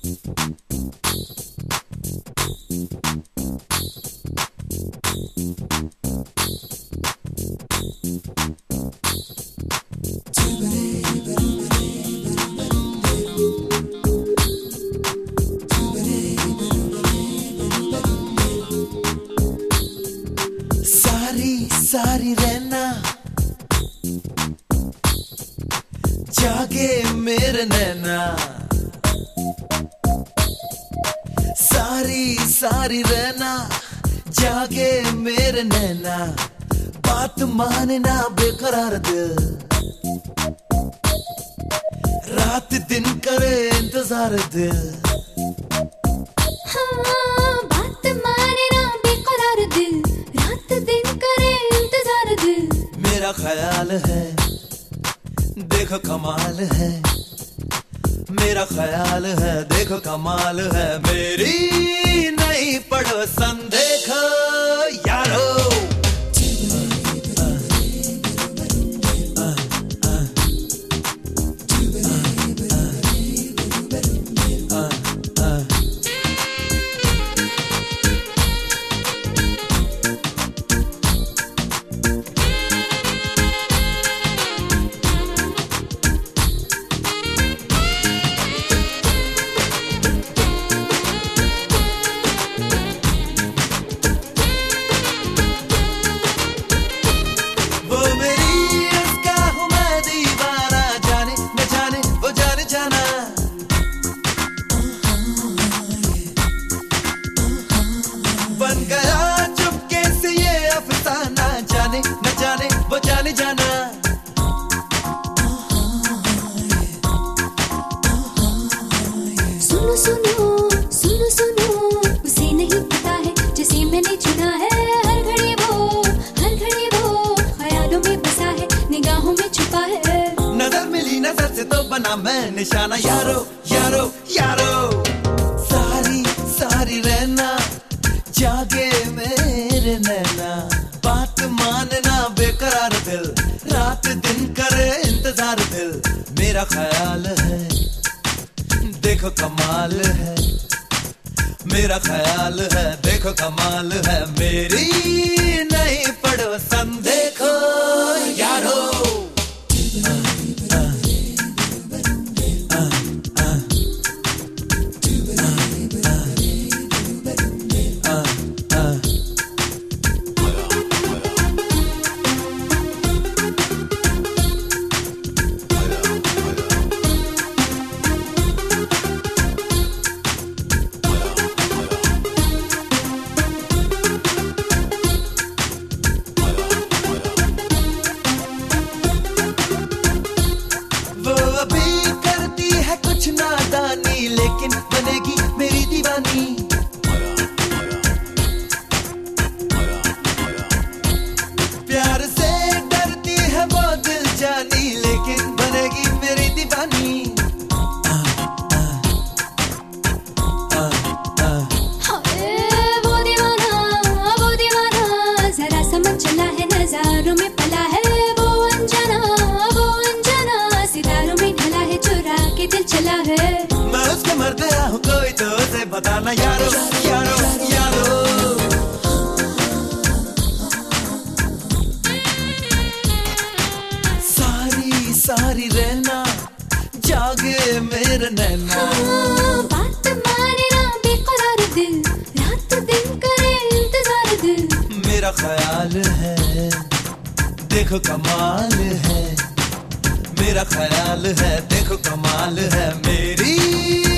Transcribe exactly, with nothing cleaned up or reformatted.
सारी रहना जागे मेरे नैना, सारी सारी रहना जागे मेरे नैना, बात मानना बेकरार दिल, रात दिन करे इंतजार दिल। हाँ, बात मानना बेकरार दिल, रात दिन करे इंतजार दिल। मेरा ख्याल है देखो कमाल है, मेरा ख्याल है देखो कमाल है, मेरी नई पड़ोसन देखो यारो। बन गया चुपके से ये अफसाना, जाने न जाने वो जाने जाना। सुनो सुनो सुनो सुनो, उसे नहीं पता है जिसे मैंने चुना है। हर घड़ी वो हर घड़ी वो ख्यालों में बसा है, निगाहों में छुपा है। नजर मिली नजर से तो बना मैं निशाना, यारो यारो यारो। सारी सारी रहना जागे मेरे नैना, बात मानना बेकरार दिल, रात दिन करे इंतजार दिल। मेरा ख्याल है देखो कमाल है, मेरा ख्याल है देखो कमाल है, मेरी नई पड़ोसन देखो यारो। अभी करती है कुछ नादानी, लेकिन बनेगी मेरी दीवानी। प्यार से डरती है वो दिल जानी, लेकिन बनेगी मेरी दीवानी। वो दीवाना वो दीवाना जरा समझ चला है, नजारों में पला है। वो अनजाना वो अनजाना सितारों में ढला है, चुरा के दिल चला है। मैं उसको मर गया हूँ, कोई तो उसे बताना यारो यारो यारो। सारी सारी रहना जागे मेरे नैना, हाँ, बात मानना बेकरार दिल, रात दिन करे इंतजार दिल। मेरा ख्याल है देखो कमाल है, मेरा ख्याल है देखो कमाल है, मेरी